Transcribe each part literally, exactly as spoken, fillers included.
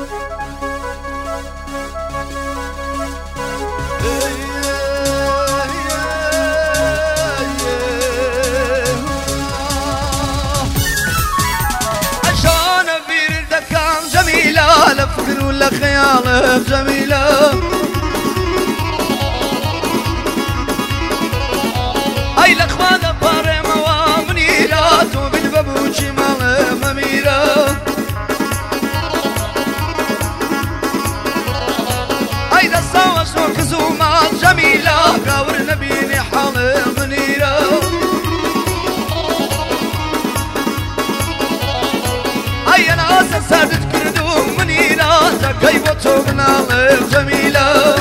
فكر ولا خيال جميلة أي الأخوان باري موامنيرات وبالبابو شمال مميرة أي دستاوى سوك زومات جميلة قاور نبيني حال منيرة أي أنا أساس سادت كردو منيرة كيف تبنى جميلة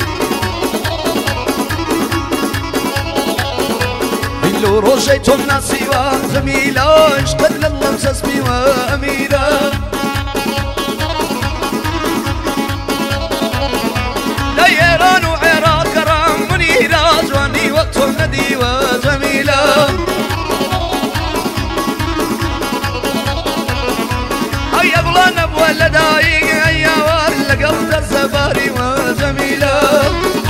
لو رجيتم ناسيوا جميلة اشتد لله مسسبي وأميرة ديران وعراق كرام منيرة جواني وقتهم ندي وجميلة أي أبلا نبوة لدايق أي وارل قلت الزباري وجميلة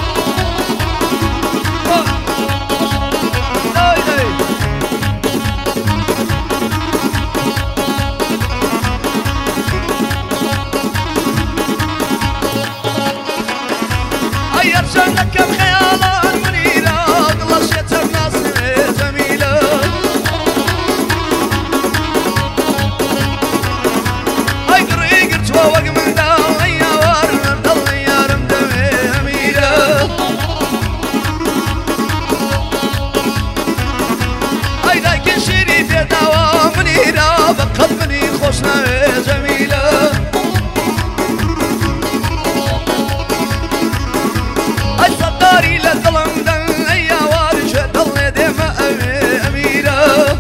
أي أرشانك الخيال منيرة غلشت الناس جميلة أي قري قرت ووق من داو أي وارن ضل يا رمدمي أميرة أي ذاك شريت دوا منيرة بقلبني خوشنا جميلة الصداري للظلم دل أي وارش ضل دماء أميرة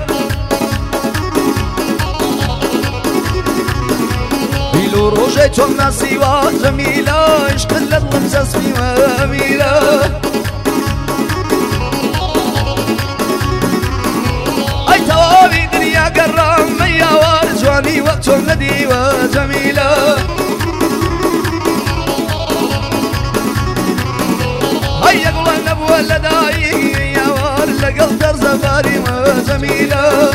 بيلو روجيتهم ناسيوا جميلة اشتل للمساس فيما أميرة أي توابي دنيا قرام أي وارش واني وقتهم ندي وجميلة هيا قول النبوة لدايق يا وارل قلت زفاري وجميلة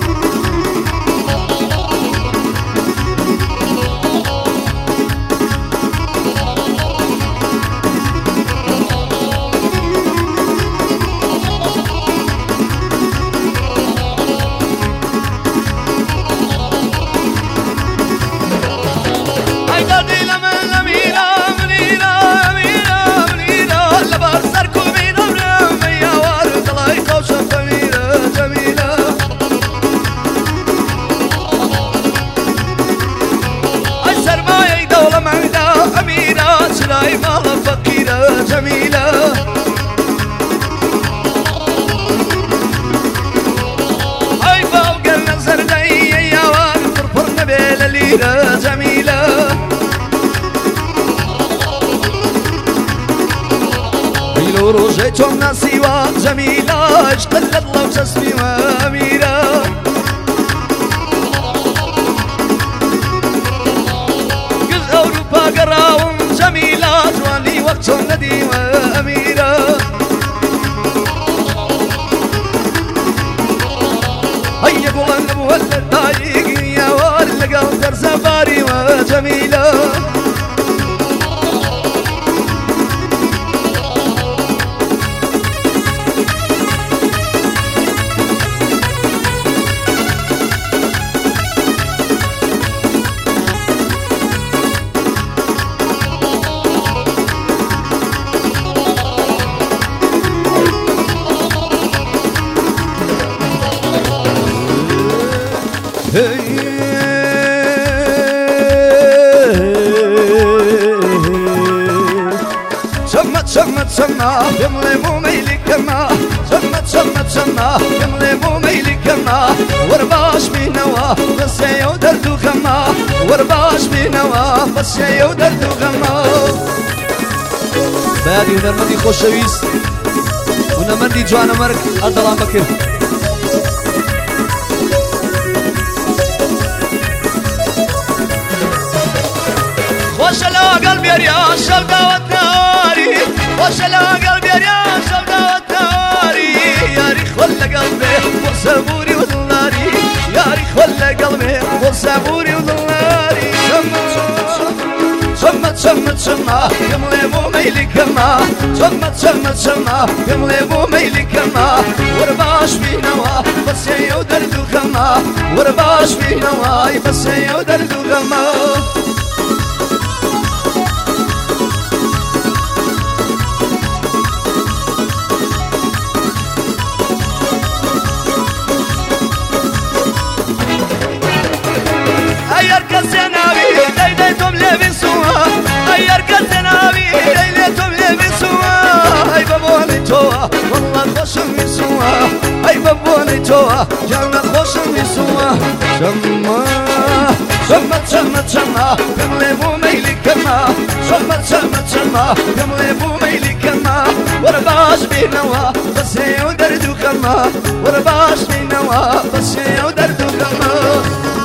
سلاي مال فقيرة جميلة أي فوق النظر دي يا وان فرفر نبيل الليلة جميلة بيلو روجيتهم ناسيوا جميلة اشتلت الله وتسمي وأميرة قز أوروبا قراهم جميلة جواني وقتهم ندي وأميرة هيا قول النبوة للدايق يا وارل قلت زفاري وجميلة سمت سمت سما يملي مو ميلي كما سمت سمت سما يملي مو ميلي كما ورباش بينوا بس يودرد خما ورباش بينوا بس يودرد خما بادي ونرمدي خوشويس ونمندي جوانا مرك الدلام بكر لا قلبي يا شوقة والناري وش لا قلبي يا شوقة والناري يا ريخ ولا قلبي وصبوري وضلاري يا ريخ ولا قلبي وصبوري وضلاري شمت شمت شمع يملي مو ميلي كما شمت شمت شمع يملي مو ميلي كما ورباش في نوا بس يودرد وخما ورباش في نوا بس يودرد وخما والله خوشم يسوى اي بابوني توه جانا خوشم يسوى شما شمت شمت شما يملي مو ميلي كما شمت شمت شما يملي مو ميلي كما ورباش بينوا بس يودرد وخما ورباش بينوا بس يودرد وخما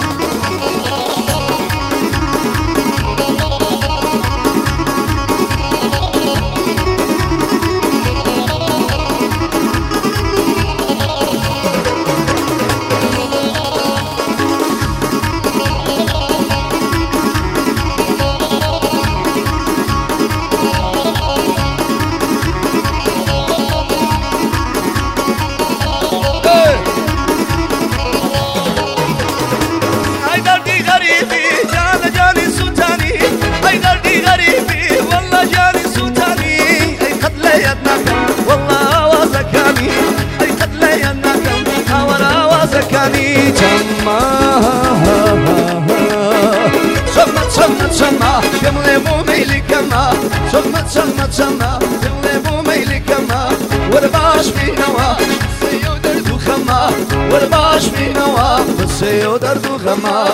شمت شمت شمع يملي مو ميلي كما شمت شمت شمع يملي مو ميلي كما ورباش في نوا بس يودرد وخما ورباش في نوا بس يودرد وخما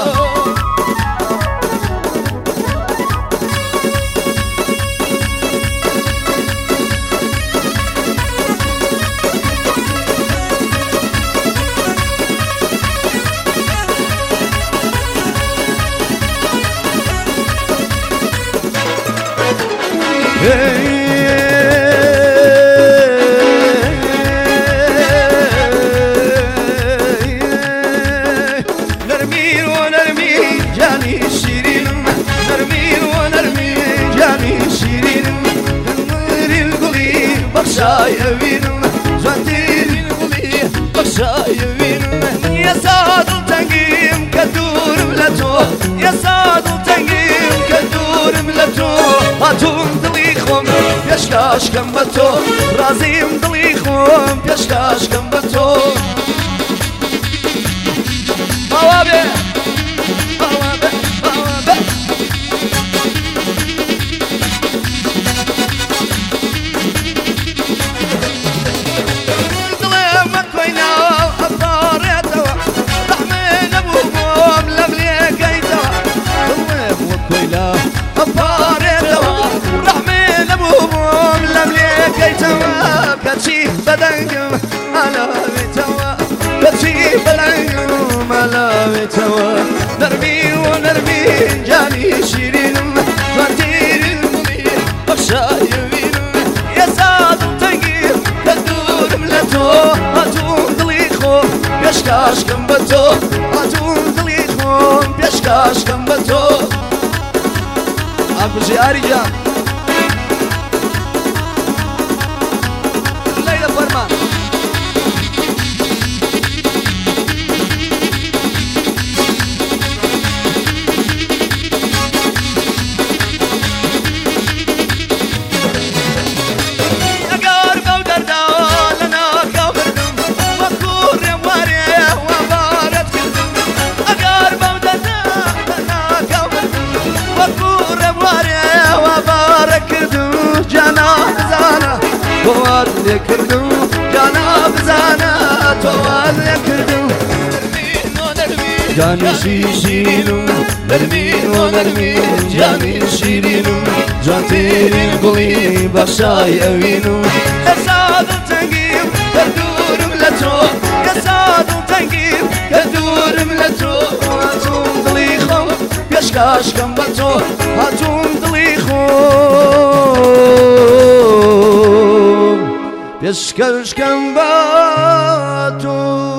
نرمي ونرمي جاني شيرين نرمي ونرمي جاني شيرين نرمي القلي بخشاي وين زنتي القلي بخشاي وين يا سعد التنقيم كدور ملتو يا سعد التنقيم كدور ملتو هاتون دليخهم بيشكاش كم بتو رازيم دليخهم بيشكاش كم بتو بوابه بوابه بوابه ظلم وكوينا أبطاريتو رحمين أبوهم لمليك أيتو ظلم وكوينا أبطاريتو رحمين أبوهم لمليك أيتو كتشي بدنكم أنا بتوا كتشي بدنكم أنا بتوا نرمي ونرمي جاني شيرين فانتير المضي بخشاي وين يا سعد التنقير كدور ملتو هاتون دليخو بيشكاش كم بتو هاتون دليخو بيشكاش كم بتو أبو زياري جان ليلى فرمان توال يكردو جانا بزانا توال يكردو نرمين ونرمين جاني شيشينو نرمين ونرمين جاني شيرينو جانتين القلي بخشاي اوينو يا سعد التنقيب كدور ملتو يا سعد التنقيب كدور ملتو هاتون دليخو بيشكاش كم بتو هاتون دليخو پێشکەشکەم بە تۆ